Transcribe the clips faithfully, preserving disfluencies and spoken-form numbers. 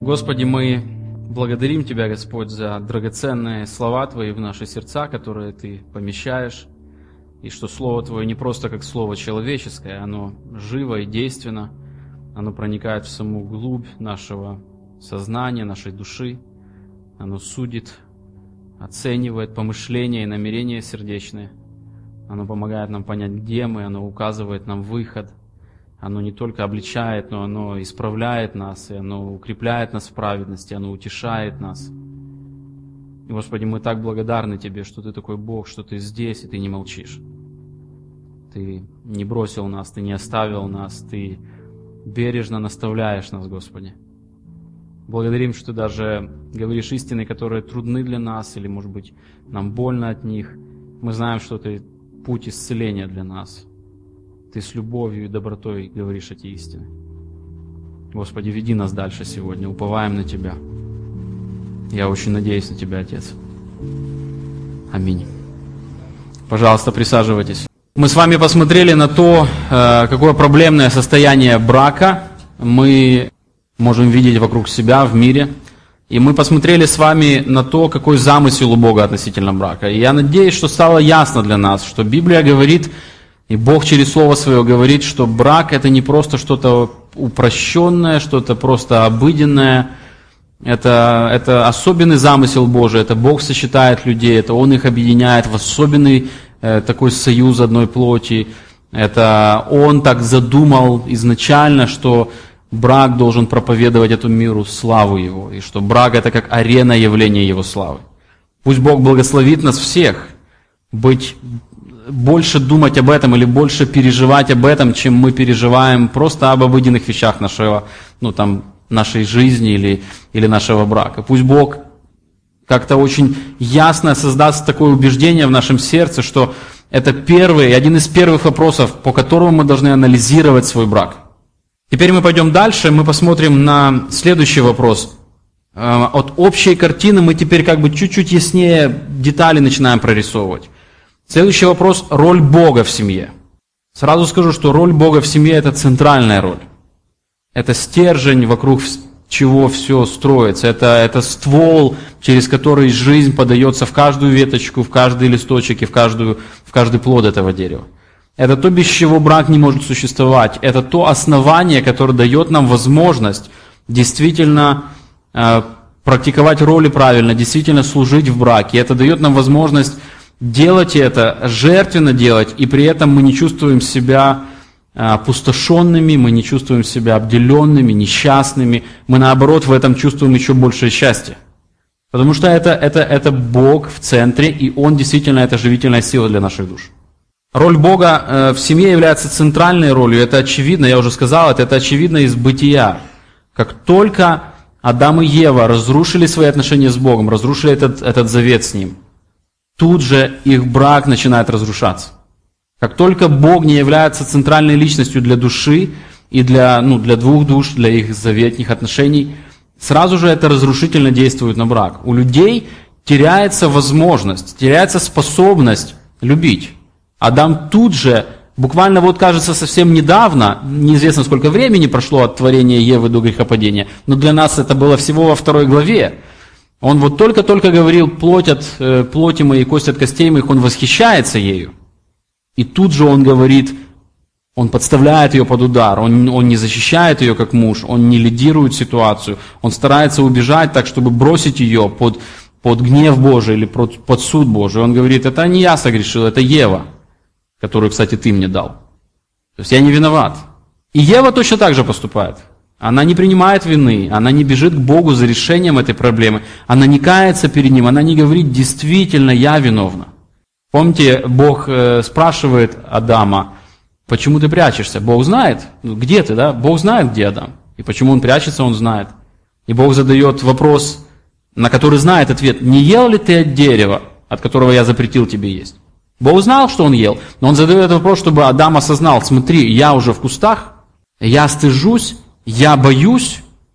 Господи, мы благодарим Тебя, Господь, за драгоценные слова Твои в наши сердца, которые Ты помещаешь, и что Слово Твое не просто как Слово человеческое, оно живо и действенно, оно проникает в саму глубь нашего сознания, нашей души, оно судит, оценивает помышления и намерения сердечные, оно помогает нам понять, где мы, оно указывает нам выход. Оно не только обличает, но оно исправляет нас, и оно укрепляет нас в праведности, оно утешает нас. И, Господи, мы так благодарны Тебе, что Ты такой Бог, что Ты здесь, и Ты не молчишь. Ты не бросил нас, Ты не оставил нас, Ты бережно наставляешь нас, Господи. Благодарим, что Ты даже говоришь истины, которые трудны для нас, или, может быть, нам больно от них. Мы знаем, что Ты путь исцеления для нас. Ты с любовью и добротой говоришь эти истины. Господи, веди нас дальше сегодня, уповаем на Тебя. Я очень надеюсь на Тебя, Отец. Аминь. Пожалуйста, присаживайтесь. Мы с вами посмотрели на то, какое проблемное состояние брака мы можем видеть вокруг себя в мире. И мы посмотрели с вами на то, какой замысел у Бога относительно брака. И я надеюсь, что стало ясно для нас, что Библия говорит, и Бог через Слово Свое говорит, что брак – это не просто что-то упрощенное, что-то просто обыденное. Это, это особенный замысел Божий, это Бог сочетает людей, это Он их объединяет в особенный э, такой союз одной плоти. Это Он так задумал изначально, что брак должен проповедовать этому миру славу Его, и что брак – это как арена явления Его славы. Пусть Бог благословит нас всех быть больше думать об этом или больше переживать об этом, чем мы переживаем просто об обыденных вещах нашего, ну, там, нашей жизни или, или нашего брака. Пусть Бог как-то очень ясно создаст такое убеждение в нашем сердце, что это первый, один из первых вопросов, по которому мы должны анализировать свой брак. Теперь мы пойдем дальше, мы посмотрим на следующий вопрос. От общей картины мы теперь как бы чуть-чуть яснее детали начинаем прорисовывать. Следующий вопрос – роль Бога в семье. Сразу скажу, что роль Бога в семье – это центральная роль. Это стержень, вокруг чего все строится. Это, это ствол, через который жизнь подается в каждую веточку, в каждый листочек и в, каждую, в каждый плод этого дерева. Это то, без чего брак не может существовать. Это то основание, которое дает нам возможность действительно э, практиковать роли правильно, действительно служить в браке. Это дает нам возможность делать это, жертвенно делать, и при этом мы не чувствуем себя опустошенными, мы не чувствуем себя обделенными, несчастными. Мы, наоборот, в этом чувствуем еще большее счастье. Потому что это, это, это Бог в центре, и Он действительно это живительная сила для наших душ. Роль Бога в семье является центральной ролью, это очевидно, я уже сказал, это, это очевидно из бытия. Как только Адам и Ева разрушили свои отношения с Богом, разрушили этот, этот завет с Ним, тут же их брак начинает разрушаться. Как только Бог не является центральной личностью для души и для, ну, для двух душ, для их заветных отношений, сразу же это разрушительно действует на брак. У людей теряется возможность, теряется способность любить. Адам тут же, буквально вот кажется совсем недавно, неизвестно сколько времени прошло от творения Евы до грехопадения, но для нас это было всего во второй главе. Он вот только-только говорил, плоть от э, плоти моей, кость от костей моих, он восхищается ею. И тут же он говорит, он подставляет ее под удар, он, он не защищает ее как муж, он не лидирует ситуацию, он старается убежать так, чтобы бросить ее под, под гнев Божий или под, под суд Божий. Он говорит, это не я согрешил, это Ева, которую, кстати, ты мне дал. То есть я не виноват. И Ева точно так же поступает. Она не принимает вины, она не бежит к Богу за решением этой проблемы, она не кается перед Ним, она не говорит, действительно, я виновна. Помните, Бог спрашивает Адама, почему ты прячешься? Бог знает, где ты, да? Бог знает, где Адам. И почему он прячется, он знает. И Бог задает вопрос, на который знает ответ, не ел ли ты от дерева, от которого я запретил тебе есть? Бог знал, что он ел, но он задает этот вопрос, чтобы Адам осознал, смотри, я уже в кустах, я стыжусь, я боюсь,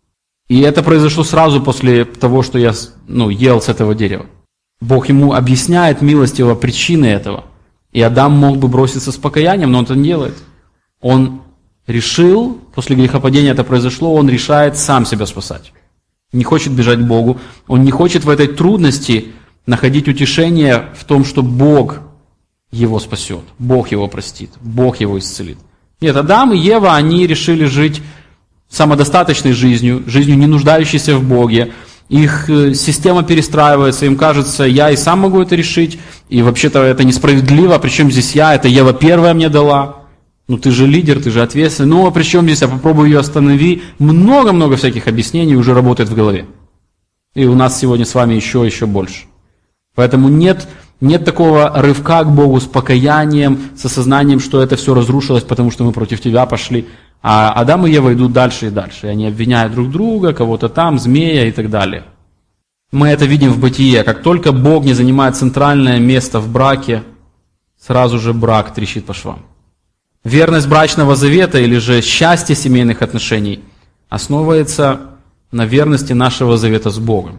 и это произошло сразу после того, что я ну, ел с этого дерева. Бог ему объясняет милостиво причины этого. И Адам мог бы броситься с покаянием, но он это не делает. Он решил, после грехопадения это произошло, он решает сам себя спасать. не хочет бежать к Богу, он не хочет в этой трудности находить утешение в том, что Бог его спасет, Бог его простит, Бог его исцелит. Нет, Адам и Ева, они решили жить самодостаточной жизнью, жизнью, не нуждающейся в Боге. Их система перестраивается, им кажется, я и сам могу это решить, и вообще-то это несправедливо, причем здесь я, это Ева первая мне дала. Ну ты же лидер, ты же ответственный, ну а при чем здесь, я попробую ее останови. Много-много всяких объяснений уже работает в голове. И у нас сегодня с вами еще, еще больше. Поэтому нет, нет такого рывка к Богу с покаянием, с осознанием, что это все разрушилось, потому что мы против тебя пошли. А Адам и Ева идут дальше и дальше. И они обвиняют друг друга, кого-то там, змея и так далее. Мы это видим в Бытие. Как только Бог не занимает центральное место в браке, сразу же брак трещит по швам. Верность брачного завета или же счастье семейных отношений основывается на верности нашего завета с Богом.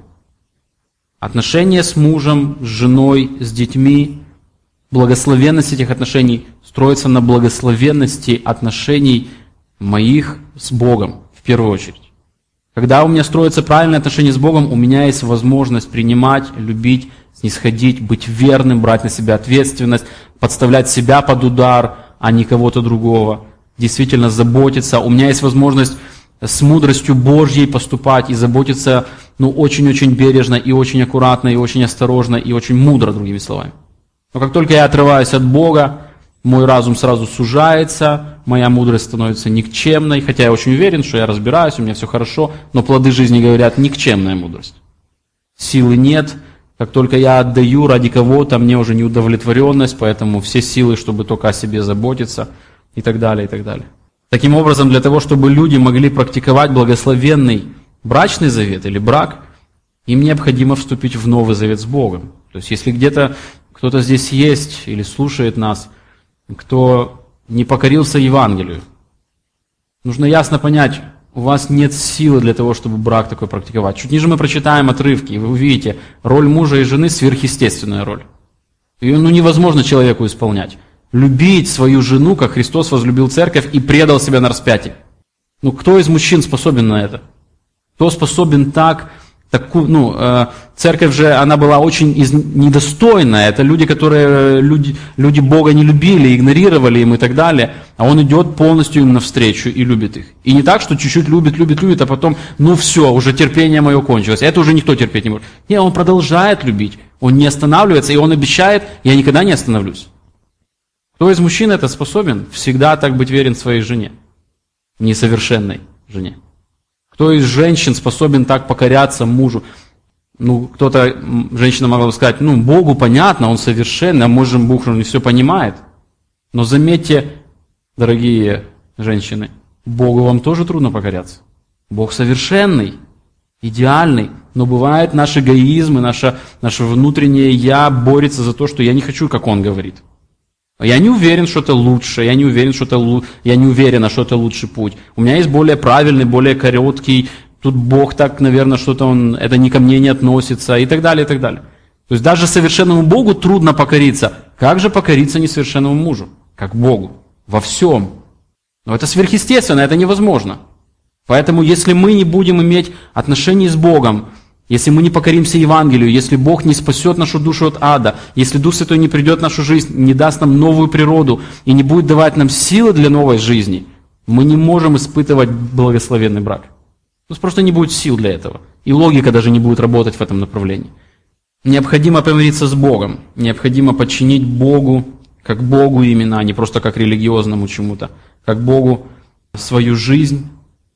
Отношения с мужем, с женой, с детьми, благословенность этих отношений строится на благословенности отношений моих с Богом в первую очередь. Когда у меня строятся правильные отношения с Богом, у меня есть возможность принимать, любить, снисходить, быть верным, брать на себя ответственность, подставлять себя под удар, а не кого-то другого, действительно заботиться. У меня есть возможность с мудростью Божьей поступать и заботиться ну, очень-очень бережно, и очень аккуратно, и очень осторожно, и очень мудро, другими словами. Но как только я отрываюсь от Бога, мой разум сразу сужается, моя мудрость становится никчемной, хотя я очень уверен, что я разбираюсь, у меня все хорошо, но плоды жизни говорят никчемная мудрость. Силы нет. Как только я отдаю ради кого-то, мне уже неудовлетворенность, поэтому все силы, чтобы только о себе заботиться и так далее, и так далее. Таким образом, для того, чтобы люди могли практиковать благословенный брачный завет или брак, им необходимо вступить в новый завет с Богом. То есть, если где-то кто-то здесь есть или слушает нас, кто не покорился Евангелию, нужно ясно понять, у вас нет силы для того, чтобы брак такой практиковать. Чуть ниже мы прочитаем отрывки, и вы увидите, роль мужа и жены – сверхъестественная роль. Ее ну, невозможно человеку исполнять. Любить свою жену, как Христос возлюбил церковь и предал себя на распятие. Ну, кто из мужчин способен на это? Кто способен так, такую, ну, э, церковь же, она была очень из, недостойная. Это люди, которые, люди, люди Бога не любили, игнорировали им и так далее. А Он идет полностью им навстречу и любит их. И не так, что чуть-чуть любит, любит, любит, а потом, ну все, уже терпение мое кончилось. Это уже никто терпеть не может. Нет, Он продолжает любить. Он не останавливается, и Он обещает, я никогда не остановлюсь. Кто из мужчин это способен? Всегда так быть верен своей жене, несовершенной жене. Кто из женщин способен так покоряться мужу? Ну, кто-то, женщина могла бы сказать, ну, Богу понятно, Он совершенный, а может, Бог не все понимает. Но заметьте, дорогие женщины, Богу вам тоже трудно покоряться. Бог совершенный, идеальный, но бывает наш эгоизм и наше, наше внутреннее «я» борется за то, что я не хочу, как Он говорит. Я не уверен, что это лучше, я не уверен, что это, я не уверена, что это лучший путь. У меня есть более правильный, более короткий, тут Бог так, наверное, что-то Он, это не ко мне не относится, и так далее, и так далее. То есть даже совершенному Богу трудно покориться. Как же покориться несовершенному мужу? Как Богу. Во всем. Но это сверхъестественно, это невозможно. Поэтому если мы не будем иметь отношений с Богом, если мы не покоримся Евангелию, если Бог не спасет нашу душу от ада, если Дух Святой не придет в нашу жизнь, не даст нам новую природу и не будет давать нам силы для новой жизни, мы не можем испытывать благословенный брак. У нас просто не будет сил для этого. И логика даже не будет работать в этом направлении. Необходимо помириться с Богом, необходимо подчинить Богу, как Богу именно, а не просто как религиозному чему-то, как Богу свою жизнь.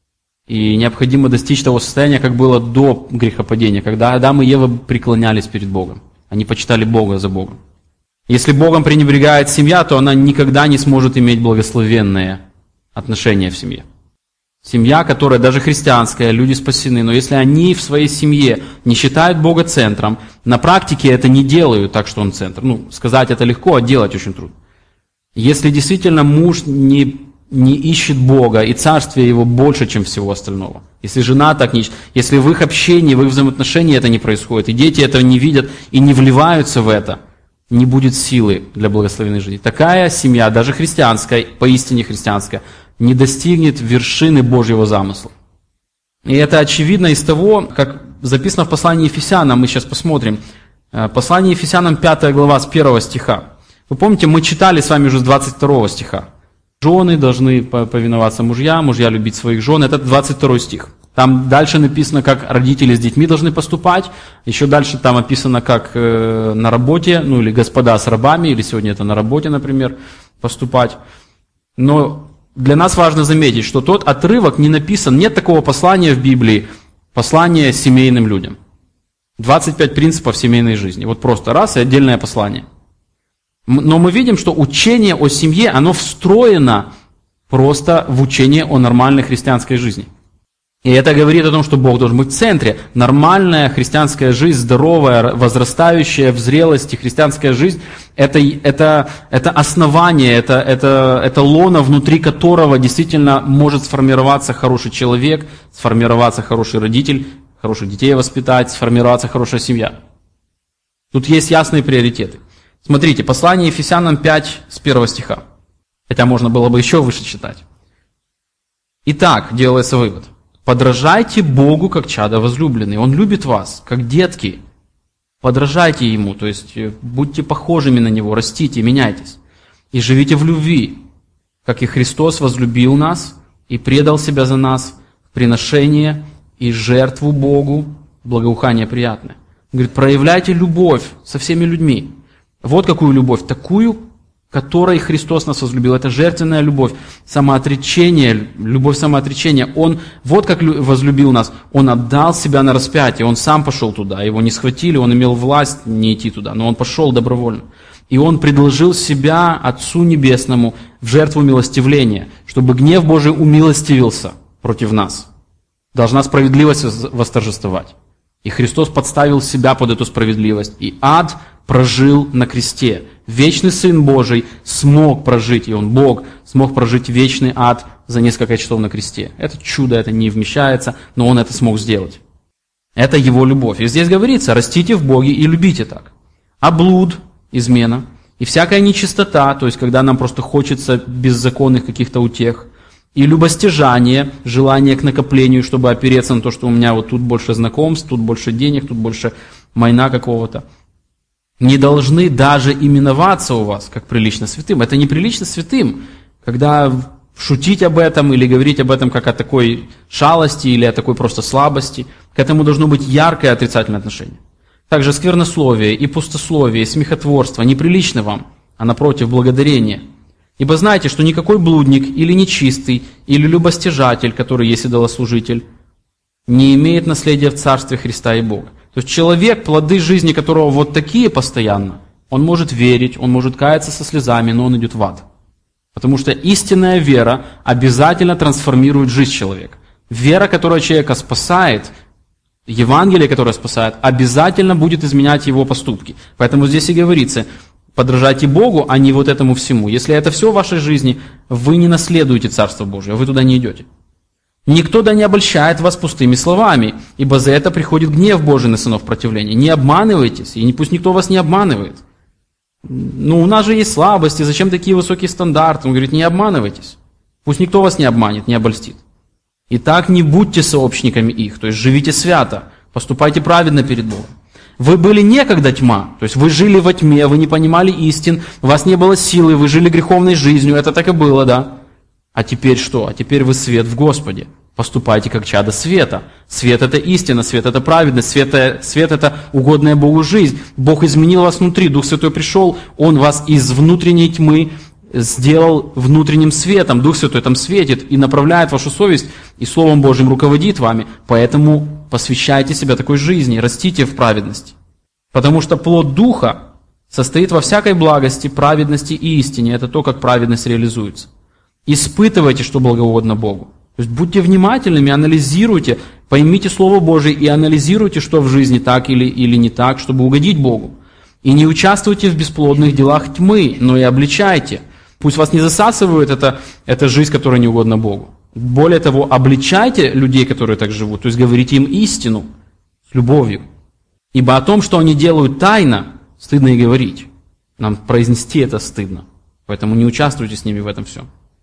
И необходимо достичь того состояния, как было до грехопадения, когда Адам и Ева преклонялись перед Богом. Они почитали Бога за Богом. Если Богом пренебрегает семья, то она никогда не сможет иметь благословенные отношения в семье. Семья, которая даже христианская, люди спасены, но если они в своей семье не считают Бога центром, на практике это не делают так, что Он центр. Ну, сказать это легко, а делать очень трудно. Если действительно муж не... не ищет Бога, и царствие Его больше, чем всего остального. Если жена так не ищет, если в их общении, в их взаимоотношении это не происходит, и дети этого не видят и не вливаются в это, не будет силы для благословенной жизни. Такая семья, даже христианская, поистине христианская, не достигнет вершины Божьего замысла. И это очевидно из того, как записано в послании Ефесянам, мы сейчас посмотрим. Послание Ефесянам, пятая глава, с первого стиха. Вы помните, мы читали с вами уже с двадцать второго стиха. Жены должны повиноваться мужьям, мужья любить своих жен. Это двадцать второй стих. Там дальше написано, как родители с детьми должны поступать. Еще дальше там описано, как э, на работе, ну или господа с рабами, или сегодня это на работе, например, поступать. Но для нас важно заметить, что тот отрывок не написан, нет такого послания в Библии, послание семейным людям. двадцать пять принципов семейной жизни. Вот просто раз и отдельное послание. Но мы видим, что учение о семье, оно встроено просто в учение о нормальной христианской жизни. И это говорит о том, что Бог должен быть в центре. Нормальная христианская жизнь, здоровая, возрастающая в зрелости христианская жизнь, это, это, это основание, это, это, это лоно, внутри которого действительно может сформироваться хороший человек, сформироваться хороший родитель, хороших детей воспитать, сформироваться хорошая семья. Тут есть ясные приоритеты. Смотрите, послание Ефесянам пять с первого стиха. Хотя можно было бы еще выше читать. Итак, делается вывод. Подражайте Богу, как чада возлюбленные. Он любит вас, как детки. Подражайте Ему, то есть будьте похожими на Него, растите, меняйтесь. И живите в любви, как и Христос возлюбил нас и предал себя за нас в приношение и жертву Богу, благоухание приятное. Он говорит, проявляйте любовь со всеми людьми. Вот какую любовь, такую, которой Христос нас возлюбил. Это жертвенная любовь, самоотречение, любовь самоотречения. Он, вот как возлюбил нас, Он отдал себя на распятие, Он сам пошел туда, Его не схватили, Он имел власть не идти туда, но Он пошел добровольно. И Он предложил себя Отцу Небесному в жертву милостивления, чтобы гнев Божий умилостивился против нас. Должна справедливость восторжествовать. И Христос подставил себя под эту справедливость. И ад прожил на кресте. Вечный Сын Божий смог прожить, и Он, Бог, смог прожить вечный ад за несколько часов на кресте. Это чудо, это не вмещается, но Он это смог сделать. Это Его любовь. И здесь говорится, растите в Боге и любите так. А блуд, измена, и всякая нечистота, то есть когда нам просто хочется беззаконных каких-то утех, и любостяжание, желание к накоплению, чтобы опереться на то, что у меня вот тут больше знакомств, тут больше денег, тут больше майна какого-то, не должны даже именоваться у вас, как прилично святым. Это неприлично святым, когда шутить об этом или говорить об этом как о такой шалости или о такой просто слабости. К этому должно быть яркое отрицательное отношение. Также сквернословие и пустословие, и смехотворство неприлично вам, а напротив благодарение. Ибо знаете, что никакой блудник или нечистый, или любостяжатель, который есть идолослужитель, не имеет наследия в Царстве Христа и Бога. То есть человек, плоды жизни которого вот такие постоянно, он может верить, он может каяться со слезами, но он идет в ад. Потому что истинная вера обязательно трансформирует жизнь человека. Вера, которая человека спасает, Евангелие, которое спасает, обязательно будет изменять его поступки. Поэтому здесь и говорится, подражайте Богу, а не вот этому всему. Если это все в вашей жизни, вы не наследуете Царство Божие, вы туда не идете. Никто да не обольщает вас пустыми словами, ибо за это приходит гнев Божий на сынов противления. Не обманывайтесь, и пусть никто вас не обманывает. Ну, у нас же есть слабости, зачем такие высокие стандарты? Он говорит, не обманывайтесь. Пусть никто вас не обманет, не обольстит. Итак, не будьте сообщниками их, то есть живите свято, поступайте праведно перед Богом. Вы были некогда тьма, то есть вы жили во тьме, вы не понимали истин, у вас не было силы, вы жили греховной жизнью, это так и было, да? А теперь что? А теперь вы свет в Господе. Поступайте как чадо света. Свет – это истина, свет – это праведность, свет – свет – это угодная Богу жизнь. Бог изменил вас внутри, Дух Святой пришел, Он вас из внутренней тьмы сделал внутренним светом. Дух Святой там светит и направляет вашу совесть, и Словом Божьим руководит вами. Поэтому посвящайте себя такой жизни, растите в праведности. Потому что плод Духа состоит во всякой благости, праведности и истине. Это то, как праведность реализуется. Испытывайте, что благоугодно Богу. То есть будьте внимательными, анализируйте, поймите Слово Божие и анализируйте, что в жизни так или, или не так, чтобы угодить Богу. И не участвуйте в бесплодных делах тьмы, но и обличайте. Пусть вас не засасывает эта, эта жизнь, которая не угодна Богу. Более того, обличайте людей, которые так живут, то есть говорите им истину с любовью. Ибо о том, что они делают тайно, стыдно и говорить. Нам произнести это стыдно. Поэтому не участвуйте с ними в этом всем.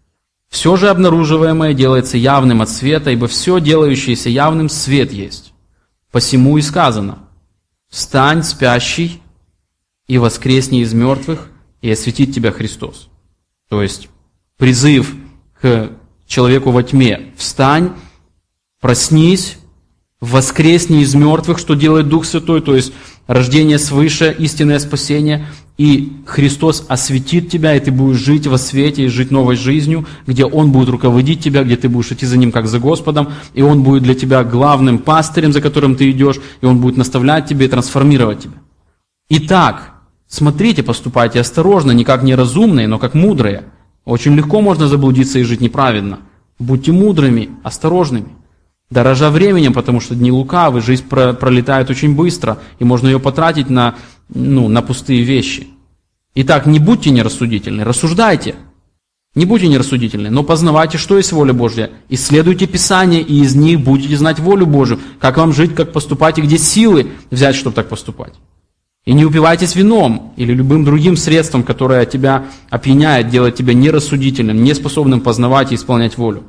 Все же обнаруживаемое делается явным от света, ибо все, делающееся явным, свет есть. Посему и сказано: «Встань, спящий, и воскресни из мертвых, и осветит тебя Христос». То есть призыв к человеку во тьме: «Встань, проснись, воскресни из мертвых», что делает Дух Святой, то есть рождение свыше, истинное спасение, и Христос осветит тебя, и ты будешь жить во свете, и жить новой жизнью, где Он будет руководить тебя, где ты будешь идти за Ним как за Господом, и Он будет для тебя главным пастырем, за которым ты идешь, и Он будет наставлять тебя и трансформировать тебя. Итак, смотрите, поступайте осторожно, не как неразумные, но как мудрые. Очень легко можно заблудиться и жить неправедно. Будьте мудрыми, осторожными, дорожа временем, потому что дни лукавы, жизнь про- пролетает очень быстро, и можно ее потратить на, ну, на пустые вещи. Итак, не будьте нерассудительны, рассуждайте. Не будьте нерассудительны, но познавайте, что есть воля Божья. Исследуйте Писание, и из них будете знать волю Божью, как вам жить, как поступать, и где силы взять, чтобы так поступать. И не упивайтесь вином или любым другим средством, которое тебя опьяняет, делает тебя нерассудительным, неспособным познавать и исполнять волю.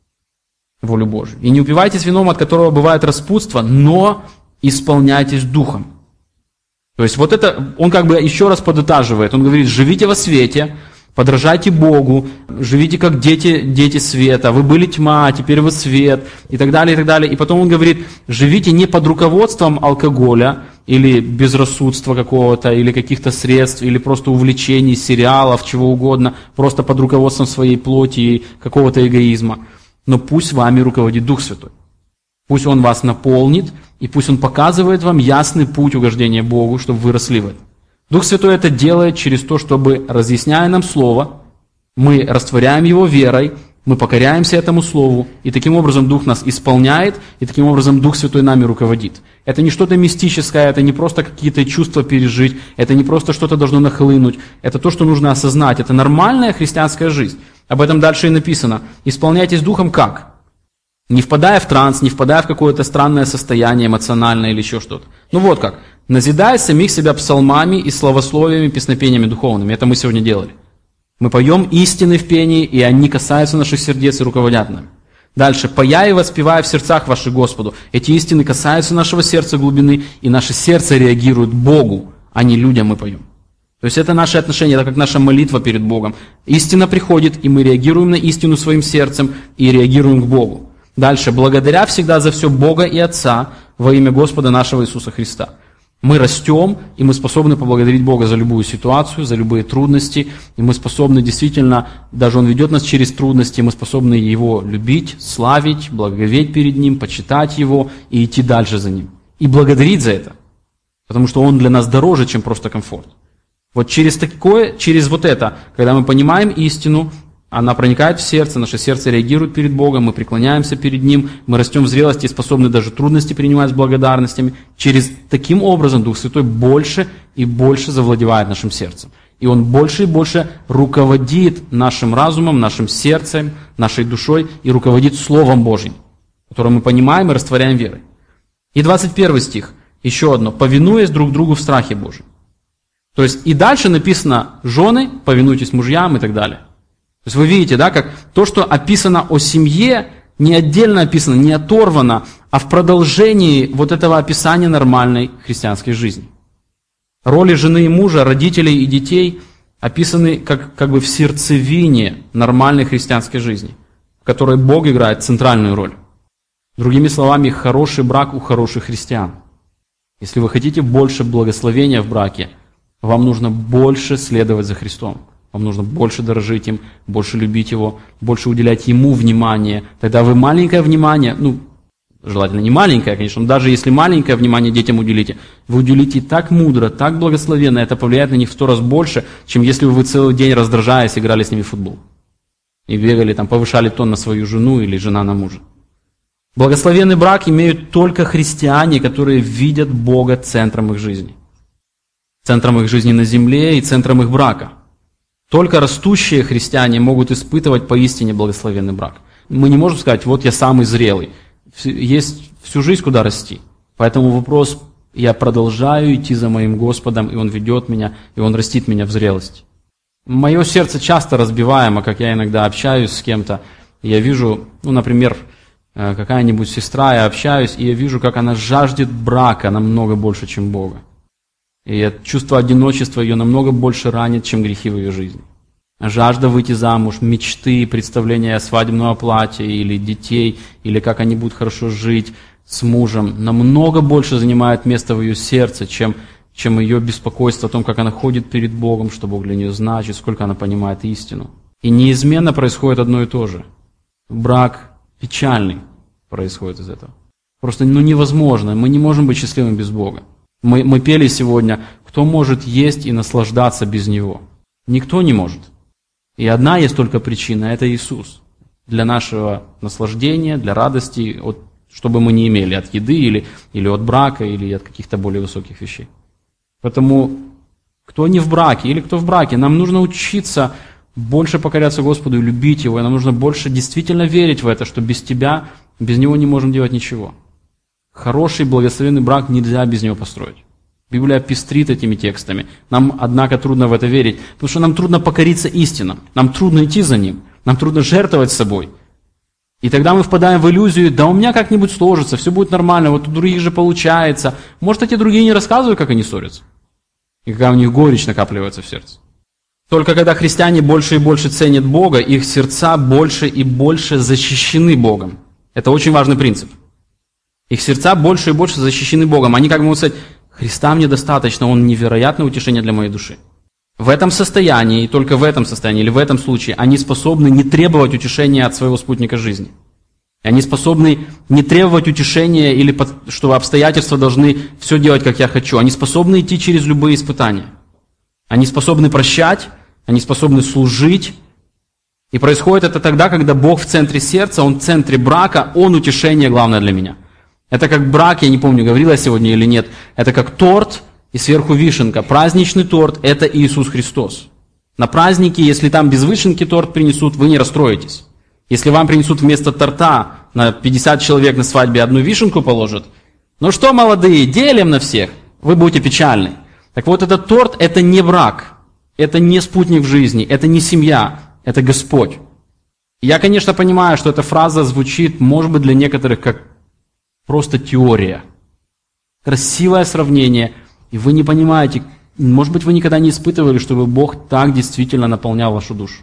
волю Божию. И не упивайтесь вином, от которого бывает распутство, но исполняйтесь духом. То есть вот это, он как бы еще раз подытаживает. Он говорит: живите во свете, подражайте Богу, живите как дети, дети света. Вы были тьма, а теперь вы свет, и так далее, и так далее. И потом он говорит: живите не под руководством алкоголя, или безрассудства какого-то, или каких-то средств, или просто увлечений, сериалов, чего угодно, просто под руководством своей плоти и какого-то эгоизма. Но пусть вами руководит Дух Святой. Пусть Он вас наполнит, и пусть Он показывает вам ясный путь угождения Богу, чтобы вы росли в этом. Дух Святой это делает через то, чтобы, разъясняя нам Слово, мы растворяем его верой, мы покоряемся этому Слову, и таким образом Дух нас исполняет, и таким образом Дух Святой нами руководит. Это не что-то мистическое, это не просто какие-то чувства пережить, это не просто что-то должно нахлынуть, это то, что нужно осознать, это нормальная христианская жизнь. Об этом дальше и написано. Исполняйтесь Духом как? Не впадая в транс, не впадая в какое-то странное состояние эмоциональное или еще что-то. Ну вот как. Назидая самих себя псалмами и славословиями, песнопениями духовными. Это мы сегодня делали. Мы поем истины в пении, и они касаются наших сердец и руководят нами. Дальше. «Пая и воспевая в сердцах ваших Господу». Эти истины касаются нашего сердца глубины, и наше сердце реагирует Богу, а не людям мы поем. То есть это наши отношения, это как наша молитва перед Богом. Истина приходит, и мы реагируем на истину своим сердцем, и реагируем к Богу. Дальше. «Благодаря всегда за все Бога и Отца во имя Господа нашего Иисуса Христа». Мы растем, и мы способны поблагодарить Бога за любую ситуацию, за любые трудности, и мы способны действительно, даже Он ведет нас через трудности, мы способны Его любить, славить, благоговеть перед Ним, почитать Его и идти дальше за Ним. И благодарить за это, потому что Он для нас дороже, чем просто комфорт. Вот через такое, через вот это, когда мы понимаем истину, она проникает в сердце, наше сердце реагирует перед Богом, мы преклоняемся перед Ним, мы растем в зрелости и способны даже трудности принимать с благодарностями. Через таким образом Дух Святой больше и больше завладевает нашим сердцем. И Он больше и больше руководит нашим разумом, нашим сердцем, нашей душой и руководит Словом Божьим, которое мы понимаем и растворяем верой. И двадцать первый стих, еще одно. «Повинуясь друг другу в страхе Божьем». То есть и дальше написано: «Жены, повинуйтесь мужьям» и так далее. То есть вы видите, да, как то, что описано о семье, не отдельно описано, не оторвано, а в продолжении вот этого описания нормальной христианской жизни. Роли жены и мужа, родителей и детей описаны как, как бы в сердцевине нормальной христианской жизни, в которой Бог играет центральную роль. Другими словами, хороший брак у хороших христиан. Если вы хотите больше благословения в браке, вам нужно больше следовать за Христом. Вам нужно больше дорожить им, больше любить Его, больше уделять Ему внимание. Тогда вы маленькое внимание, ну, желательно не маленькое, конечно, но даже если маленькое внимание детям уделите, вы уделите так мудро, так благословенно, это повлияет на них в сто раз больше, чем если бы вы целый день, раздражаясь, играли с ними в футбол. И бегали там, повышали тон на свою жену или жена на мужа. Благословенный брак имеют только христиане, которые видят Бога центром их жизни. Центром их жизни на земле и центром их брака. Только растущие христиане могут испытывать поистине благословенный брак. Мы не можем сказать: вот я самый зрелый. Есть всю жизнь куда расти. Поэтому вопрос: я продолжаю идти за моим Господом, и Он ведет меня, и Он растит меня в зрелости. Мое сердце часто разбиваемо, как я иногда общаюсь с кем-то. Я вижу, ну, например, какая-нибудь сестра, я общаюсь, и я вижу, как она жаждет брака намного больше, чем Бога. И чувство одиночества ее намного больше ранит, чем грехи в ее жизни. Жажда выйти замуж, мечты, представления о свадебном платье или детей, или как они будут хорошо жить с мужем, намного больше занимает место в ее сердце, чем, чем ее беспокойство о том, как она ходит перед Богом, что Бог для нее значит, сколько она понимает истину. И неизменно происходит одно и то же. Брак печальный происходит из этого. Просто ну, невозможно, мы не можем быть счастливыми без Бога. Мы, мы пели сегодня, кто может есть и наслаждаться без Него? Никто не может. И одна есть только причина, это Иисус. Для нашего наслаждения, для радости, от, чтобы мы не имели от еды или, или от брака, или от каких-то более высоких вещей. Поэтому, кто не в браке или кто в браке, нам нужно учиться больше покоряться Господу и любить Его, и нам нужно больше действительно верить в это, что без Тебя, без Него не можем делать ничего. Хороший, благословенный брак нельзя без Него построить. Библия пестрит этими текстами. Нам, однако, трудно в это верить, потому что нам трудно покориться истинам, нам трудно идти за Ним, нам трудно жертвовать собой. И тогда мы впадаем в иллюзию, да у меня как-нибудь сложится, все будет нормально, вот у других же получается. Может, эти другие не рассказывают, как они ссорятся? И какая у них горечь накапливается в сердце. Только когда христиане больше и больше ценят Бога, их сердца больше и больше защищены Богом. Это очень важный принцип. Их сердца больше и больше защищены Богом. Они как бы могут сказать, Христа мне достаточно, Он невероятное утешение для моей души. В этом состоянии, и только в этом состоянии, или в этом случае, они способны не требовать утешения от своего спутника жизни. Они способны не требовать утешения, или что обстоятельства должны все делать, как я хочу. Они способны идти через любые испытания. Они способны прощать, они способны служить. И происходит это тогда, когда Бог в центре сердца, Он в центре брака, Он утешение главное для меня. Это как брак, я не помню, говорила я сегодня или нет, это как торт и сверху вишенка. Праздничный торт – это Иисус Христос. На празднике, если там без вишенки торт принесут, вы не расстроитесь. Если вам принесут вместо торта на пятьдесят человек на свадьбе одну вишенку положат, ну что, молодые, делим на всех, вы будете печальны. Так вот, этот торт – это не брак, это не спутник в жизни, это не семья, это Господь. Я, конечно, понимаю, что эта фраза звучит, может быть, для некоторых как просто теория. Красивое сравнение, и вы не понимаете, может быть, вы никогда не испытывали, чтобы Бог так действительно наполнял вашу душу.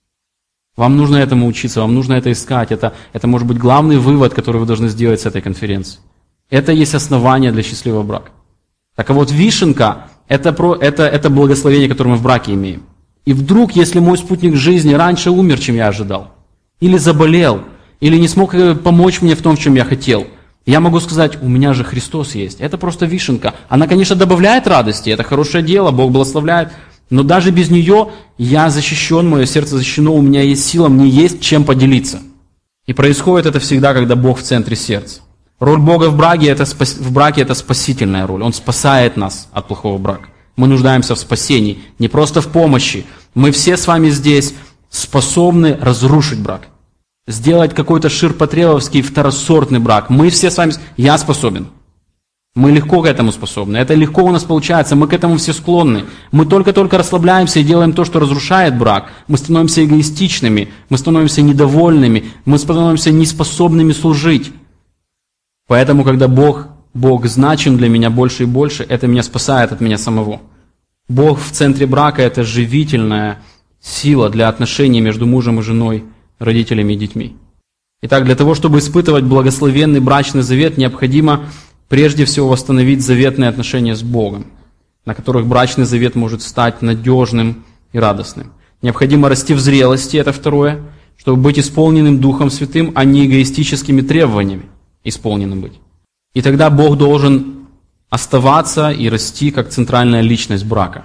Вам нужно этому учиться, вам нужно это искать. Это, это может быть главный вывод, который вы должны сделать с этой конференции. Это есть основание для счастливого брака. Так а вот вишенка – это, про, это, это благословение, которое мы в браке имеем. И вдруг, если мой спутник жизни раньше умер, чем я ожидал, или заболел, или не смог помочь мне в том, в чем я хотел, я могу сказать, у меня же Христос есть. Это просто вишенка. Она, конечно, добавляет радости, это хорошее дело, Бог благословляет. Но даже без нее я защищен, мое сердце защищено, у меня есть сила, мне есть чем поделиться. И происходит это всегда, когда Бог в центре сердца. Роль Бога в браке, это, в браке – это спасительная роль. Он спасает нас от плохого брака. Мы нуждаемся в спасении, не просто в помощи. Мы все с вами здесь способны разрушить брак. Сделать какой-то ширпотребовский второсортный брак. Мы все с вами, я способен. Мы легко к этому способны. Это легко у нас получается, мы к этому все склонны. Мы только-только расслабляемся и делаем то, что разрушает брак. Мы становимся эгоистичными, мы становимся недовольными, мы становимся неспособными служить. Поэтому, когда Бог, Бог значим для меня больше и больше, это меня спасает от меня самого. Бог в центре брака – это живительная сила для отношений между мужем и женой, родителями и детьми. Итак, для того, чтобы испытывать благословенный брачный завет, необходимо прежде всего восстановить заветные отношения с Богом, на которых брачный завет может стать надежным и радостным. Необходимо расти в зрелости, это второе, чтобы быть исполненным Духом Святым, а не эгоистическими требованиями исполненным быть. И тогда Бог должен оставаться и расти как центральная личность брака.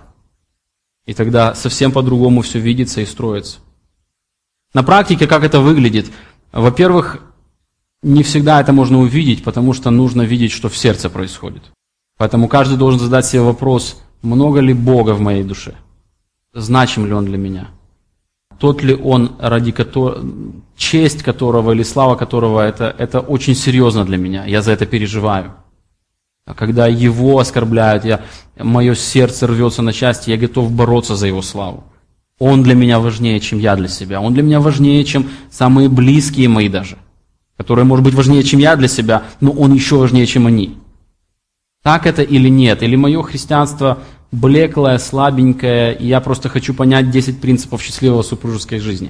И тогда совсем по-другому все видится и строится. На практике как это выглядит? Во-первых, не всегда это можно увидеть, потому что нужно видеть, что в сердце происходит. Поэтому каждый должен задать себе вопрос, много ли Бога в моей душе? Значим ли Он для меня? Тот ли Он, ради которого, честь которого или слава которого, это, это очень серьезно для меня, я за это переживаю. А когда Его оскорбляют, я, мое сердце рвется на части, я готов бороться за Его славу. Он для меня важнее, чем я для себя. Он для меня важнее, чем самые близкие мои даже, которые, может быть, важнее, чем я для себя, но он еще важнее, чем они. Так это или нет? Или мое христианство блеклое, слабенькое, и я просто хочу понять десять принципов счастливого супружеской жизни?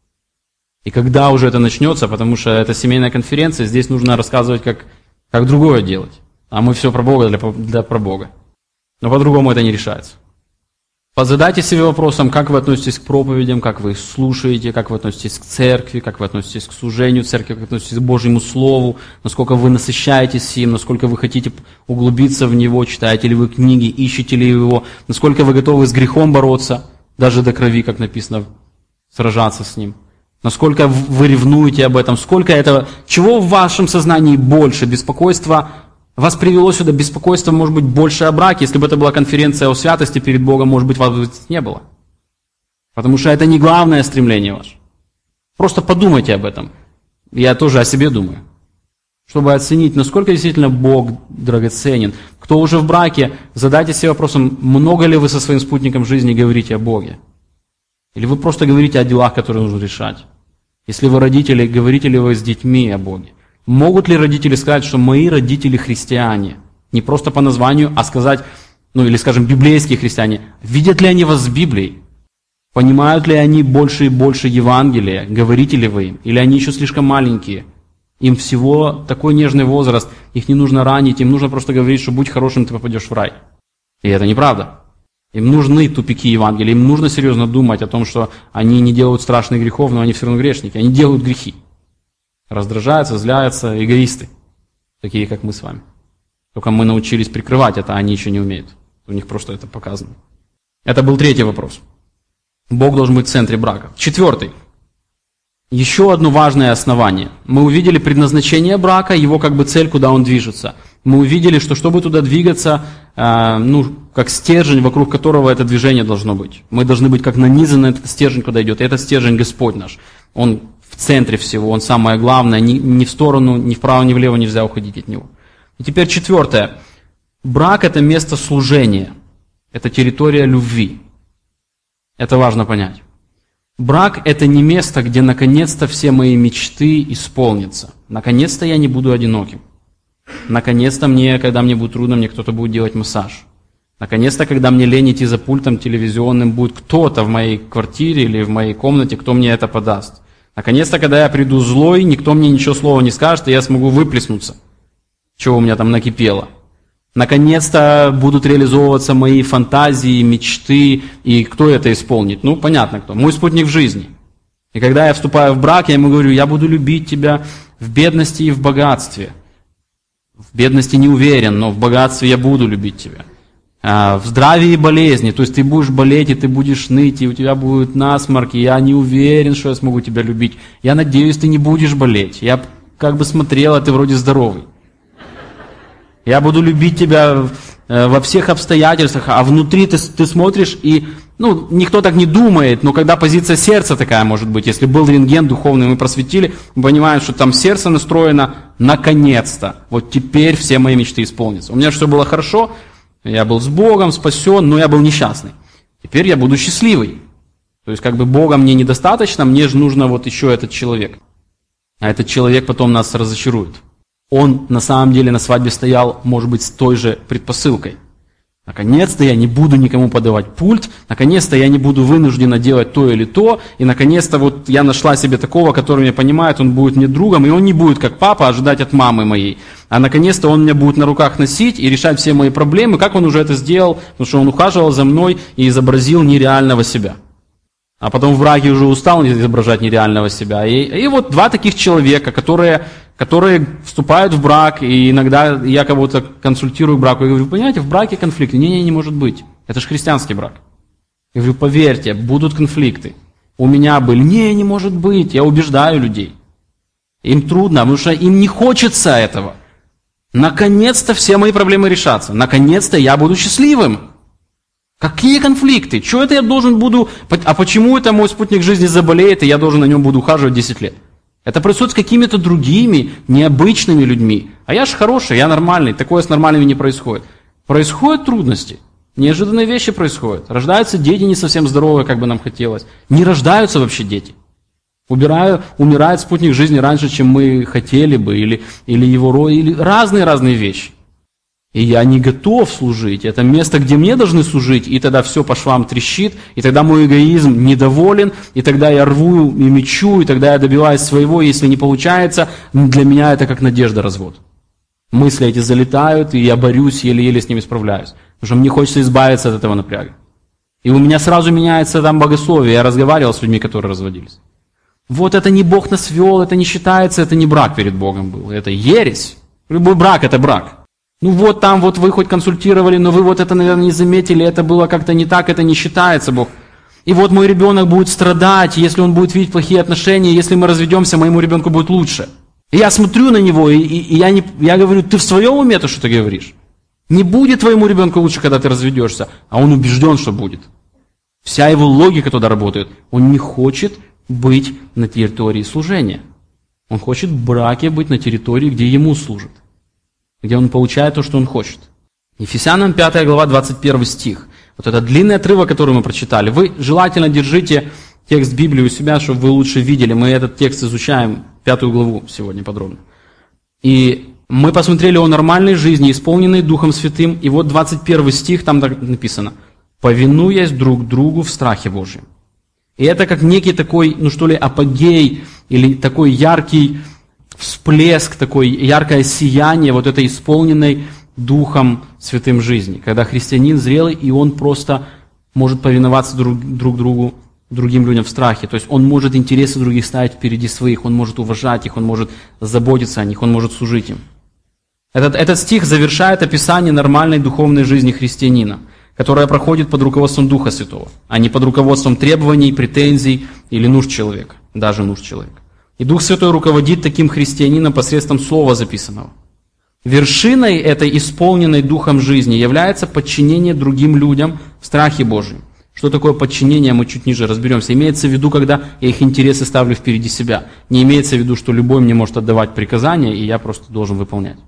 И когда уже это начнется, потому что это семейная конференция, здесь нужно рассказывать, как, как другое делать. А мы все про Бога для, для про Бога. Но по-другому это не решается. Задайте себе вопросом, как вы относитесь к проповедям, как вы их слушаете, как вы относитесь к церкви, как вы относитесь к служению церкви, как вы относитесь к Божьему Слову, насколько вы насыщаетесь им, насколько вы хотите углубиться в него, читаете ли вы книги, ищете ли его, насколько вы готовы с грехом бороться, даже до крови, как написано, сражаться с ним. Насколько вы ревнуете об этом, сколько этого, чего в вашем сознании больше, беспокойства, вас привело сюда беспокойство, может быть, больше о браке. Если бы это была конференция о святости перед Богом, может быть, вас бы здесь не было. Потому что это не главное стремление ваше. Просто подумайте об этом. Я тоже о себе думаю. Чтобы оценить, насколько действительно Бог драгоценен. Кто уже в браке, задайте себе вопросом, много ли вы со своим спутником жизни говорите о Боге? Или вы просто говорите о делах, которые нужно решать? Если вы родители, говорите ли вы с детьми о Боге? Могут ли родители сказать, что мои родители христиане? Не просто по названию, а сказать, ну или скажем, библейские христиане. Видят ли они вас с Библией? Понимают ли они больше и больше Евангелия? Говорите ли вы им? Или они еще слишком маленькие? Им всего такой нежный возраст, их не нужно ранить, им нужно просто говорить, что будь хорошим, ты попадешь в рай. И это неправда. Им нужны тупики Евангелия, им нужно серьезно думать о том, что они не делают страшных грехов, но они все равно грешники, они делают грехи. Раздражаются, зляются, эгоисты, такие как мы с вами. Только мы научились прикрывать это, а они еще не умеют. У них просто это показано. Это был третий вопрос. Бог должен быть в центре брака. Четвертый. Еще одно важное основание. Мы увидели предназначение брака, его как бы цель, куда он движется. Мы увидели, что чтобы туда двигаться, э, ну, как стержень, вокруг которого это движение должно быть. Мы должны быть как нанизаны на этот стержень, куда идет. И этот стержень Господь наш. Он в центре всего, он самое главное. Ни, ни в сторону, ни вправо, ни влево нельзя уходить от него. И теперь четвертое. Брак – это место служения. Это территория любви. Это важно понять. Брак – это не место, где наконец-то все мои мечты исполнятся. Наконец-то я не буду одиноким. Наконец-то мне, когда мне будет трудно, мне кто-то будет делать массаж. Наконец-то, когда мне лень идти за пультом телевизионным, будет кто-то в моей квартире или в моей комнате, кто мне это подаст. Наконец-то, когда я приду злой, никто мне ничего слова не скажет, и я смогу выплеснуться, чего у меня там накипело. Наконец-то будут реализовываться мои фантазии, мечты, и кто это исполнит? Ну, понятно кто. Мой спутник в жизни. И когда я вступаю в брак, я ему говорю, я буду любить тебя в бедности и в богатстве. В бедности не уверен, но в богатстве я буду любить тебя. В здравии и болезни, то есть ты будешь болеть, и ты будешь ныть, и у тебя будет насморк, и я не уверен, что я смогу тебя любить. Я надеюсь, ты не будешь болеть. Я как бы смотрел, а ты вроде здоровый. Я буду любить тебя во всех обстоятельствах, а внутри ты, ты смотришь, и ну, никто так не думает, но когда позиция сердца такая может быть, если был рентген духовный, мы просветили, мы понимаем, что там сердце настроено, наконец-то, вот теперь все мои мечты исполнятся. У меня все было хорошо, я был с Богом, спасен, но я был несчастный. Теперь я буду счастливый. То есть как бы Бога мне недостаточно, мне же нужно вот еще этот человек. А этот человек потом нас разочарует. Он на самом деле на свадьбе стоял, может быть, с той же предпосылкой. Наконец-то я не буду никому подавать пульт, наконец-то я не буду вынуждена делать то или то, и наконец-то вот я нашла себе такого, который меня понимает, он будет мне другом, и он не будет, как папа, ожидать от мамы моей. А наконец-то он меня будет на руках носить и решать все мои проблемы, как он уже это сделал, потому что он ухаживал за мной и изобразил нереального себя. А потом в браке уже устал изображать нереального себя. И, и вот два таких человека, которые, которые вступают в брак, и иногда я кого-то консультирую к браку, и говорю, понимаете, в браке конфликты. Не-не, не может быть. Это же христианский брак. Я говорю, поверьте, будут конфликты. У меня были. Не, не может быть. Я убеждаю людей. Им трудно, потому что им не хочется этого. Наконец-то все мои проблемы решатся. Наконец-то я буду счастливым. Какие конфликты? Чего это я должен буду... А почему это мой спутник жизни заболеет, и я должен на нем буду ухаживать десять лет? Это происходит с какими-то другими, необычными людьми. А я же хороший, я нормальный. Такое с нормальными не происходит. Происходят трудности. Неожиданные вещи происходят. Рождаются дети не совсем здоровые, как бы нам хотелось. Не рождаются вообще дети. Убираю, умирает спутник жизни раньше, чем мы хотели бы, или, или его род, или разные-разные вещи. И я не готов служить. Это место, где мне должны служить, и тогда все по швам трещит, и тогда мой эгоизм недоволен, и тогда я рву и мечу, и тогда я добиваюсь своего, если не получается, для меня это как надежда развод. Мысли эти залетают, и я борюсь, еле-еле с ними справляюсь. Потому что мне хочется избавиться от этого напряга. И у меня сразу меняется там богословие. Я разговаривал с людьми, которые разводились. Вот это не Бог нас вел, это не считается, это не брак перед Богом был. Это ересь. Любой брак – это брак. Ну вот там вот вы хоть консультировали, но вы вот это, наверное, не заметили, это было как-то не так, это не считается, Бог. И вот мой ребенок будет страдать, если он будет видеть плохие отношения, если мы разведемся, моему ребенку будет лучше. И я смотрю на него, и, и, и я, не, я говорю, ты в своем уме то, что ты говоришь? Не будет твоему ребенку лучше, когда ты разведешься, а он убежден, что будет. Вся его логика туда работает. Он не хочет быть на территории служения. Он хочет в браке быть на территории, где ему служат, где он получает то, что он хочет. Ефесянам пятая глава, двадцать первый стих. Вот это длинный отрывок, который мы прочитали. Вы желательно держите текст Библии у себя, чтобы вы лучше видели. Мы этот текст изучаем, пятую главу сегодня подробно. И мы посмотрели о нормальной жизни, исполненной Духом Святым. И вот двадцать первый стих, там написано: «Повинуясь друг другу в страхе Божьем». И это как некий такой, ну что ли, апогей, или такой яркий всплеск, такое яркое сияние вот этой исполненной Духом Святым жизни. Когда христианин зрелый, и он просто может повиноваться друг, друг другу, другим людям в страхе. То есть он может интересы других ставить впереди своих, он может уважать их, он может заботиться о них, он может служить им. Этот, этот стих завершает описание нормальной духовной жизни христианина, которая проходит под руководством Духа Святого, а не под руководством требований, претензий или нужд человека, даже нужд человека. И Дух Святой руководит таким христианином посредством слова записанного. Вершиной этой исполненной Духом жизни является подчинение другим людям в страхе Божьем. Что такое подчинение, мы чуть ниже разберемся. Имеется в виду, когда я их интересы ставлю впереди себя. Не имеется в виду, что любой мне может отдавать приказания, и я просто должен выполнять.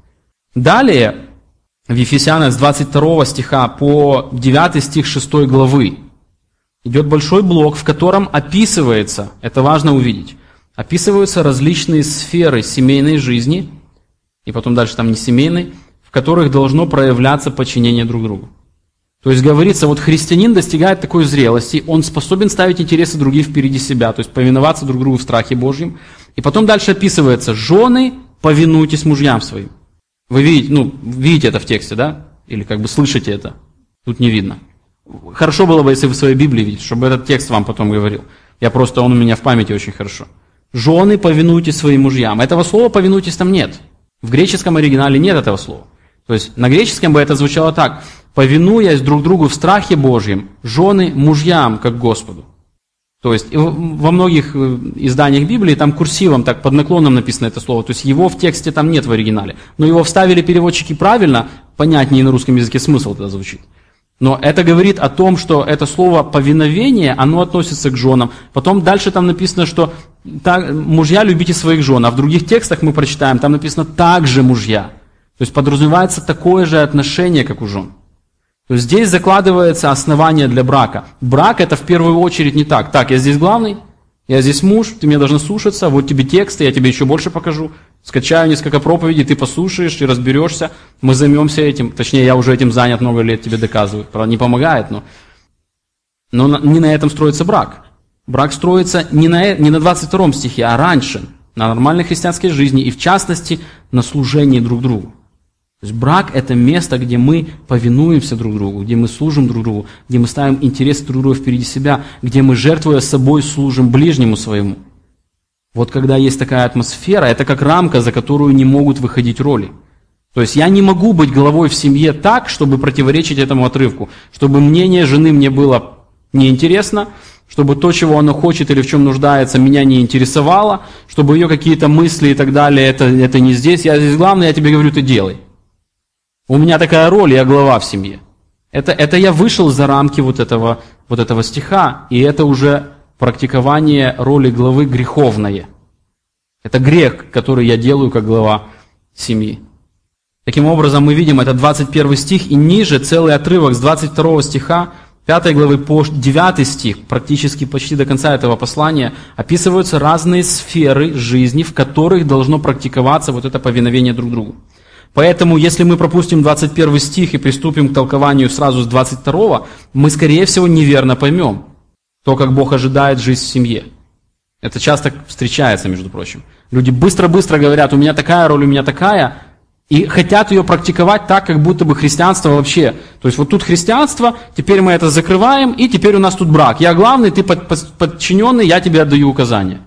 Далее, в Ефесянам с двадцать второго стиха по девятый стих шестой главы идет большой блок, в котором описывается, это важно увидеть, описываются различные сферы семейной жизни, и потом дальше там не семейной, в которых должно проявляться подчинение друг другу. То есть говорится, вот христианин достигает такой зрелости, он способен ставить интересы других впереди себя, то есть повиноваться друг другу в страхе Божьем. И потом дальше описывается: жены, повинуйтесь мужьям своим. Вы видите, ну, видите это в тексте, да? Или как бы слышите это? Тут не видно. Хорошо было бы, если вы в своей Библии видите, чтобы этот текст вам потом говорил. Я просто, он у меня в памяти очень хорошо. Жены, повинуйтесь своим мужьям. Этого слова «повинуйтесь» там нет. В греческом оригинале нет этого слова. То есть на греческом бы это звучало так: повинуясь друг другу в страхе Божьем, жены мужьям, как Господу. То есть во многих изданиях Библии там курсивом, так под наклоном написано это слово. То есть его в тексте там нет в оригинале. Но его вставили переводчики правильно, понятнее на русском языке смысл тогда звучит. Но это говорит о том, что это слово «повиновение», оно относится к женам. Потом дальше там написано, что так, мужья, любите своих жен. А в других текстах мы прочитаем, там написано «также мужья». То есть подразумевается такое же отношение, как у жен. То есть здесь закладывается основание для брака. Брак — это в первую очередь не так. Так, я здесь главный, я здесь муж, ты мне должна слушаться, вот тебе тексты, я тебе еще больше покажу. Скачаю несколько проповедей, ты послушаешь и разберешься, мы займемся этим. Точнее, я уже этим занят, много лет тебе доказываю. Правда, не помогает, но... Но не на этом строится брак. Брак строится не на, не на двадцать втором стихе, а раньше, на нормальной христианской жизни и, в частности, на служении друг другу. То есть брак – это место, где мы повинуемся друг другу, где мы служим друг другу, где мы ставим интересы друг друга впереди себя, где мы, жертвуя собой, служим ближнему своему. Вот когда есть такая атмосфера, это как рамка, за которую не могут выходить роли. То есть я не могу быть главой в семье так, чтобы противоречить этому отрывку, чтобы мнение жены мне было неинтересно, чтобы то, чего она хочет или в чем нуждается, меня не интересовало, чтобы ее какие-то мысли и так далее, это, это не здесь, я здесь главный, я тебе говорю, ты делай. У меня такая роль, я глава в семье. Это, это я вышел за рамки вот этого, вот этого стиха, и это уже практикование роли главы греховное. Это грех, который я делаю как глава семьи. Таким образом, мы видим, это двадцать первый стих, и ниже целый отрывок с двадцать второго стиха, пятой главы по девятый стих, практически почти до конца этого послания, описываются разные сферы жизни, в которых должно практиковаться вот это повиновение друг другу. Поэтому, если мы пропустим двадцать первый стих и приступим к толкованию сразу с двадцать второго, мы, скорее всего, неверно поймем то, как Бог ожидает жизнь в семье. Это часто встречается, между прочим. Люди быстро-быстро говорят, у меня такая роль, у меня такая, и хотят ее практиковать так, как будто бы христианство вообще. То есть вот тут христианство, теперь мы это закрываем, и теперь у нас тут брак. Я главный, ты подчиненный, я тебе отдаю указания.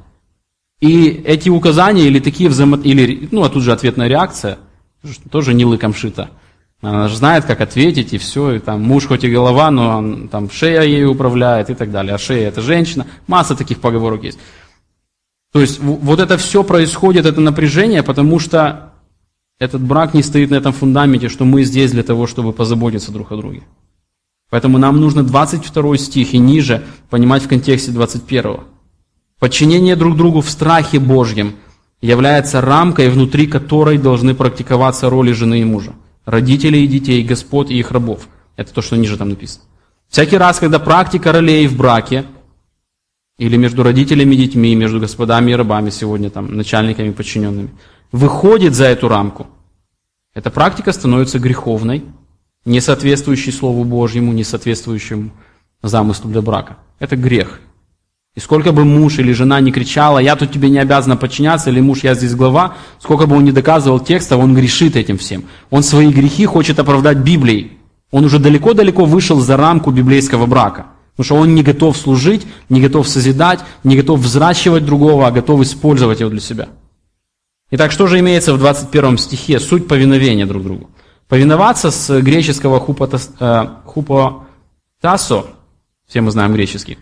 И эти указания или такие взаимо... или, ну, а тут же ответная реакция, тоже не лыком шито. Она же знает, как ответить, и все. И там муж хоть и голова, но он, там шея ею управляет и так далее. А шея – это женщина. Масса таких поговорок есть. То есть вот это все происходит, это напряжение, потому что этот брак не стоит на этом фундаменте, что мы здесь для того, чтобы позаботиться друг о друге. Поэтому нам нужно двадцать второй стих и ниже понимать в контексте двадцать первого. Подчинение друг другу в страхе Божьем является рамкой, внутри которой должны практиковаться роли жены и мужа, родителей и детей, господ и их рабов. Это то, что ниже там написано. Всякий раз, когда практика ролей в браке, или между родителями и детьми, между господами и рабами сегодня, там, начальниками и подчиненными, выходит за эту рамку, эта практика становится греховной, не соответствующей Слову Божьему, не соответствующему замыслу для брака. Это грех. И сколько бы муж или жена не кричала, я тут тебе не обязана подчиняться, или муж, я здесь глава, сколько бы он ни доказывал текстов, он грешит этим всем. Он свои грехи хочет оправдать Библией. Он уже далеко-далеко вышел за рамку библейского брака. Потому что он не готов служить, не готов созидать, не готов взращивать другого, а готов использовать его для себя. Итак, что же имеется в двадцать первом стихе? Суть повиновения друг другу. Повиноваться с греческого хупотасо, все мы знаем греческий,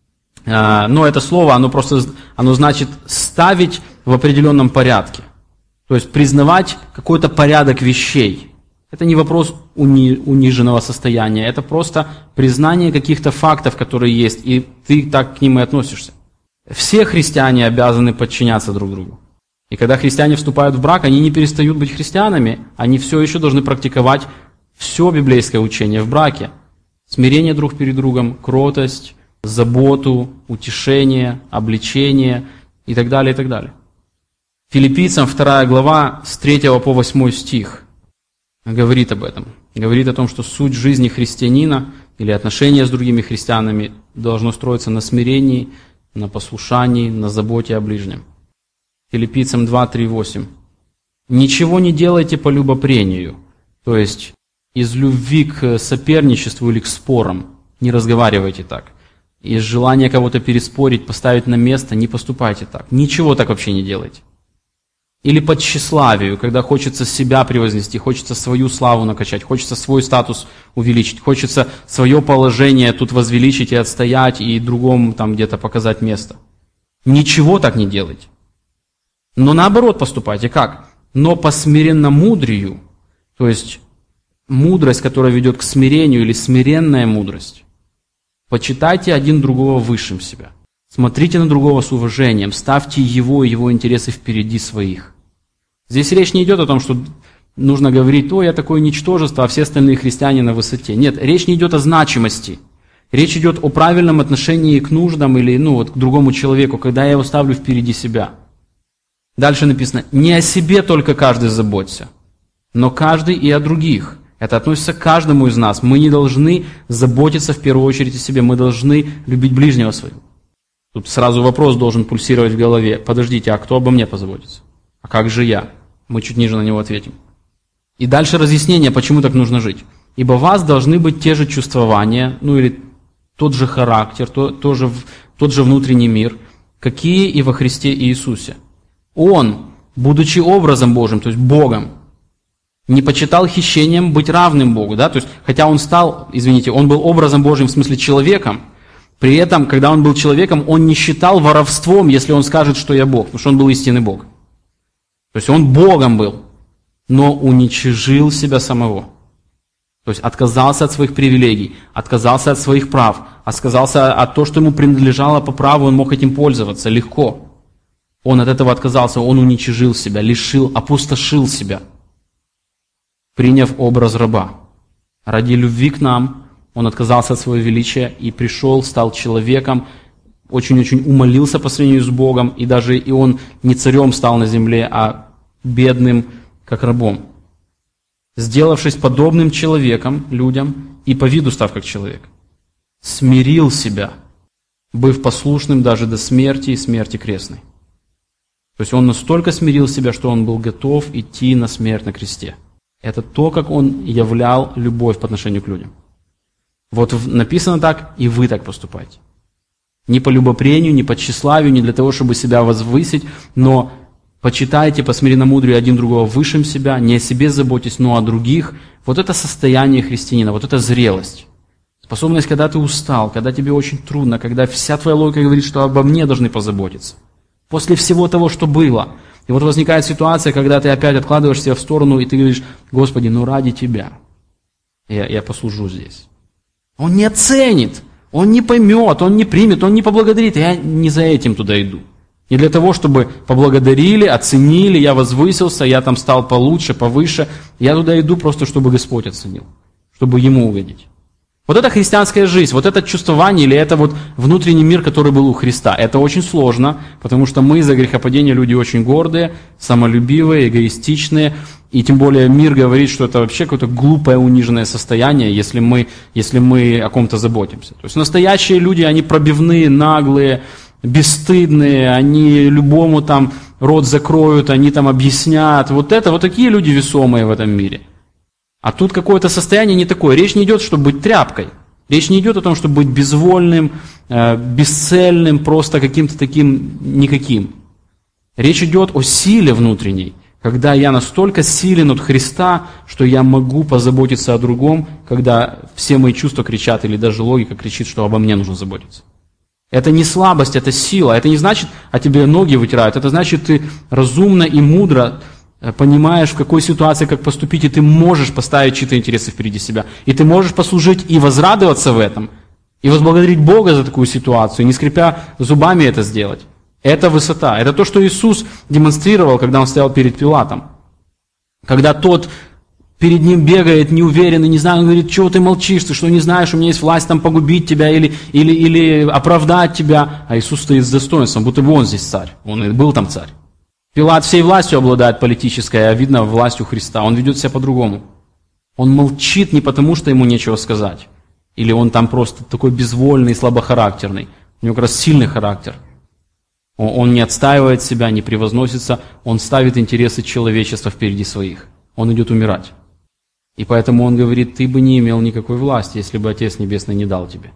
но это слово, оно просто оно значит ставить в определенном порядке. То есть признавать какой-то порядок вещей. Это не вопрос уни, униженного состояния, это просто признание каких-то фактов, которые есть, и ты так к ним и относишься. Все христиане обязаны подчиняться друг другу. И когда христиане вступают в брак, они не перестают быть христианами, они все еще должны практиковать все библейское учение в браке. Смирение друг перед другом, кротость, заботу, утешение, обличение и так далее, и так далее. Филиппийцам вторая глава с третьего по восьмой стих говорит об этом. Говорит о том, что суть жизни христианина или отношения с другими христианами должно строиться на смирении, на послушании, на заботе о ближнем. Филиппийцам два, три, восемь. «Ничего не делайте по любопрению», то есть из любви к соперничеству или к спорам. Не разговаривайте так. Из желания кого-то переспорить, поставить на место, не поступайте так. Ничего так вообще не делайте. Или по тщеславию, когда хочется себя превознести, хочется свою славу накачать, хочется свой статус увеличить, хочется свое положение тут возвеличить и отстоять, и другому там где-то показать место. Ничего так не делайте. Но наоборот поступайте. Как? Но по смиренномудрию, то есть мудрость, которая ведет к смирению, или смиренная мудрость. Почитайте один другого высшим себя. Смотрите на другого с уважением, ставьте его и его интересы впереди своих. Здесь речь не идет о том, что нужно говорить, о, я такое ничтожество, а все остальные христиане на высоте. Нет, речь не идет о значимости. Речь идет о правильном отношении к нуждам или ну, вот, к другому человеку, когда я его ставлю впереди себя. Дальше написано, не о себе только каждый заботься, но каждый и о других. Это относится к каждому из нас. Мы не должны заботиться в первую очередь о себе, мы должны любить ближнего своего. Тут сразу вопрос должен пульсировать в голове. Подождите, а кто обо мне позаботится? А как же я? Мы чуть ниже на него ответим. И дальше разъяснение, почему так нужно жить. Ибо у вас должны быть те же чувствования, ну или тот же характер, то, то же, тот же внутренний мир, какие и во Христе Иисусе. Он, будучи образом Божьим, то есть Богом, не почитал хищением быть равным Богу. Да? То есть, хотя он стал, извините, он был образом Божьим, в смысле человеком, при этом, когда он был человеком, он не считал воровством, если он скажет, что я Бог, потому что он был истинный Бог. То есть он Богом был, но уничижил себя самого. То есть отказался от своих привилегий, отказался от своих прав, отказался от того, что ему принадлежало по праву, он мог этим пользоваться легко. Он от этого отказался, он уничижил себя, лишил, опустошил себя. приняв образ раба. Ради любви к нам Он отказался от своего величия и пришел, стал человеком, очень-очень умолился по сравнению с Богом, и даже и Он не царем стал на земле, а бедным, как рабом. Сделавшись подобным человеком, людям, и по виду став как человек, смирил себя, быв послушным даже до смерти и смерти крестной. То есть Он настолько смирил себя, что Он был готов идти на смерть на кресте. Это то, как Он являл любовь по отношению к людям. Вот написано так, и вы так поступайте. Не по любопрению, не по тщеславию, не для того, чтобы себя возвысить, но почитайте по смиренномудрию один другого выше себя, не о себе заботьтесь, но о других. Вот это состояние христианина, вот это зрелость. Способность, когда ты устал, когда тебе очень трудно, когда вся твоя логика говорит, что обо мне должны позаботиться. После всего того, что было. И вот возникает ситуация, когда ты опять откладываешь себя в сторону, и ты говоришь: Господи, ну ради Тебя я, я послужу здесь. Он не оценит, он не поймет, он не примет, он не поблагодарит. Я не за этим туда иду. Не для того, чтобы поблагодарили, оценили, я возвысился, я там стал получше, повыше. Я туда иду просто, чтобы Господь оценил, чтобы Ему угодить. Вот это христианская жизнь, вот это чувствование, или это вот внутренний мир, который был у Христа. Это очень сложно, потому что мы из-за грехопадения люди очень гордые, самолюбивые, эгоистичные. И тем более мир говорит, что это вообще какое-то глупое, униженное состояние, если мы, если мы о ком-то заботимся. То есть настоящие люди, они пробивные, наглые, бесстыдные, они любому там рот закроют, они там объяснят. Вот это, вот такие люди весомые в этом мире. А тут какое-то состояние не такое. Речь не идет, чтобы быть тряпкой. Речь не идет о том, чтобы быть безвольным, э, бесцельным, просто каким-то таким никаким. Речь идет о силе внутренней, когда я настолько силен от Христа, что я могу позаботиться о другом, когда все мои чувства кричат, или даже логика кричит, что обо мне нужно заботиться. Это не слабость, это сила. Это не значит, а тебе ноги вытирают. Это значит, ты разумно и мудро понимаешь, в какой ситуации, как поступить, и ты можешь поставить чьи-то интересы впереди себя. И ты можешь послужить и возрадоваться в этом, и возблагодарить Бога за такую ситуацию, не скрипя зубами это сделать. Это высота. Это то, что Иисус демонстрировал, когда Он стоял перед Пилатом. Когда тот перед Ним бегает, неуверенный, не знаю, он говорит: чего ты молчишь, ты что, не знаешь, у меня есть власть там погубить тебя или, или, или оправдать тебя. А Иисус стоит с достоинством, будто бы Он здесь царь. Он и был там царь. Пилат всей властью обладает политической, а видно властью Христа. Он ведет себя по-другому. Он молчит не потому, что ему нечего сказать. Или он там просто такой безвольный, слабохарактерный. У него как раз сильный характер. Он не отстаивает себя, не превозносится. Он ставит интересы человечества впереди своих. Он идет умирать. И поэтому он говорит: ты бы не имел никакой власти, если бы Отец Небесный не дал тебе.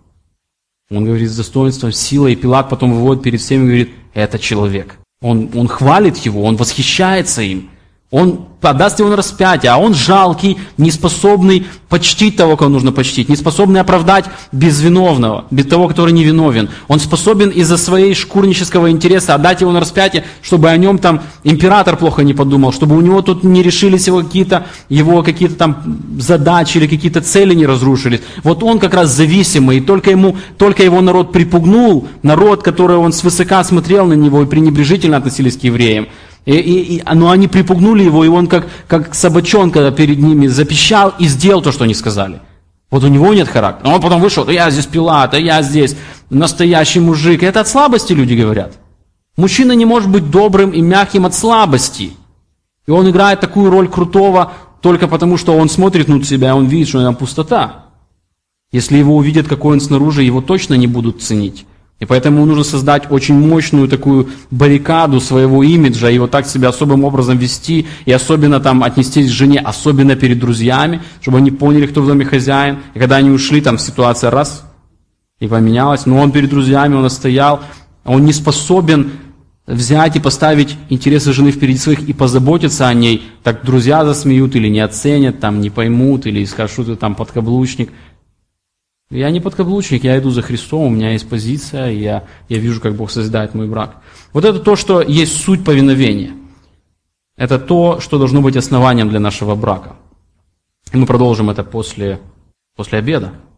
Он говорит с достоинством, силой. И Пилат потом выводит перед всеми и говорит: это человек. Он, он хвалит его, он восхищается им. Он отдаст его на распятие, а он жалкий, неспособный почтить того, кого нужно почтить, неспособный оправдать безвиновного, без того, который невиновен. Он способен из-за своей шкурнического интереса отдать его на распятие, чтобы о нем там император плохо не подумал, чтобы у него тут не решились его какие-то, его какие-то там задачи или какие-то цели не разрушились. Вот он как раз зависимый, и только ему, только его народ припугнул, народ, который он свысока смотрел на него и пренебрежительно относились к евреям. И, и, и, но они припугнули его, и он как, как собачонка перед ними запищал и сделал то, что они сказали. Вот у него нет характера. Он потом вышел: я здесь Пилат, а я здесь настоящий мужик. И это от слабости люди говорят. Мужчина не может быть добрым и мягким от слабости. И он играет такую роль крутого только потому, что он смотрит на себя, и он видит, что там пустота. Если его увидят, какой он снаружи, его точно не будут ценить. И поэтому нужно создать очень мощную такую баррикаду своего имиджа, и вот так себя особым образом вести, и особенно там отнестись к жене, особенно перед друзьями, чтобы они поняли, кто в доме хозяин. И когда они ушли, там ситуация раз, и поменялась. Но он перед друзьями, он стоял, он не способен взять и поставить интересы жены впереди своих и позаботиться о ней. Так друзья засмеют или не оценят, там не поймут, или скажут, что ты там подкаблучник. Я не подкаблучник, я иду за Христом, у меня есть позиция, я, я вижу, как Бог созидает мой брак. Вот это то, что есть суть повиновения. Это то, что должно быть основанием для нашего брака. И мы продолжим это после, после обеда.